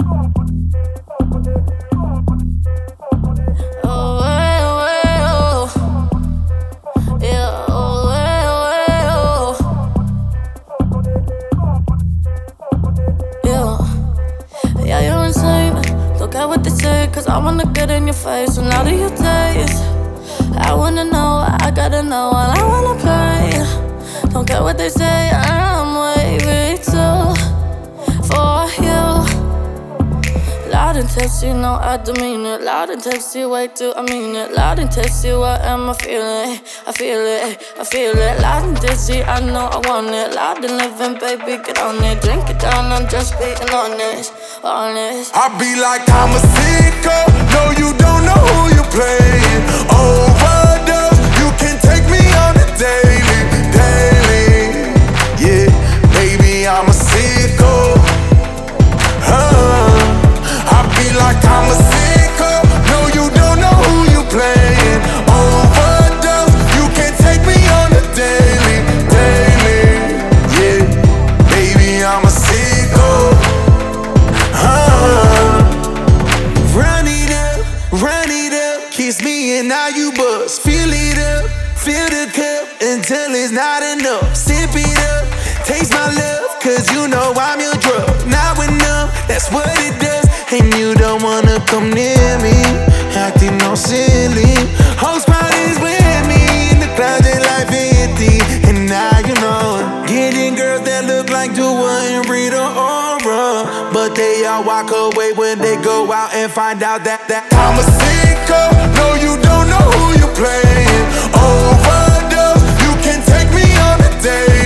Oh, yeah, oh, yeah. Yeah, you're insane. Don't care what they say, cause I wanna get in your face. And how do you taste? I wanna know, I gotta know, and I wanna play. Don't care what they say, I'm wavy too for you. Loud and testy, no, I demean it. Loud and testy, wait till I mean it. Loud and testy, what am I feeling? I feel it, I feel it. Loud and dizzy, I know I want it. Loud and living, baby, get on it. Drink it down, I'm just being honest, honest. I be like, I'm a sicko. No, you don't know who you playing. Overdose, you can take me on a daily, daily. Yeah, baby, I'm a sicko. I be like, I'm a sicko. No, you don't know who you playing. Overdose, you can take me on a daily, daily. Yeah, baby, I'm a sicko. Run it up, kiss me and now you buzz. Fill it up, fill the cup until it's not enough. Sip it up, taste my love, cause you know I'm your drug. Now enough, that's what it does. And you don't wanna come near me, acting all silly. Whole squad is with me, in the clouds they like 50. And now you know it. Getting girls that look like Dua and Rita Ora, but they all walk away when they go out and find out that I'm a sicko. No, you don't know who you playing. Overdose, you can take me on a date.